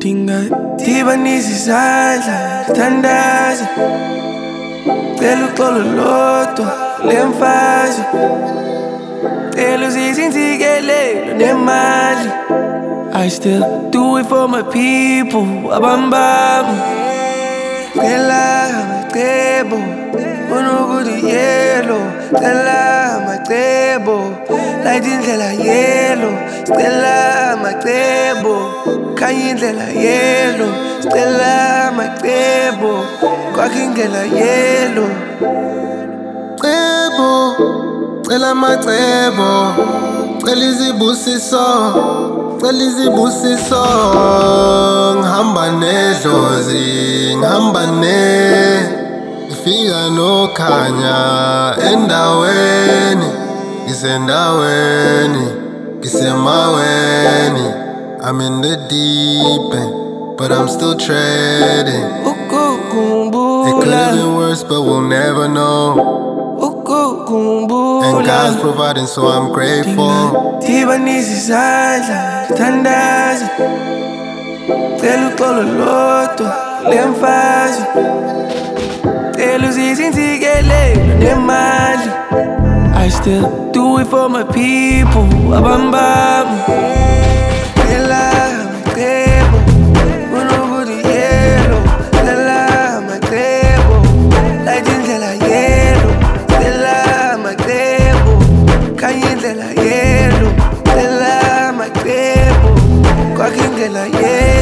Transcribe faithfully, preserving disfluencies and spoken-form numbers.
Ngingadibanisa izandla ngithandaze, cela uxolo lodwa kule mfazwe, cela uzise intsikelelo nemali. I still do it for my people, abambami. Cela amacebo, unukuthi yellow. Cela amacebo, light indlela yellow. Cela amacebo, khanya indlela yellow. Cela amacebo, kwakha indlela yellow. Cebo, cela amacebo, cela izibusiso, cela izibusiso. Ngihamba nedlozi, ngihamba ne ngifika nokhanya endaweni, ngisendaweni, ngisemaweni. I'm in the deep end, but I'm still treading. It could have been worse, but we'll never know. And God's providing, so I'm grateful. Ngingadibanisa izandla ngithandaze, cela uxolo lodwa kule mfazwe, cela uzise intsikelelo nemali. I still do it for my people, abambami. Cela amacebo, unukuthi yellow. Cela amacebo, light indlela yellow. Cela amacebo, khanya indlela yellow. Cela amacebo, kwakha indlela yellow.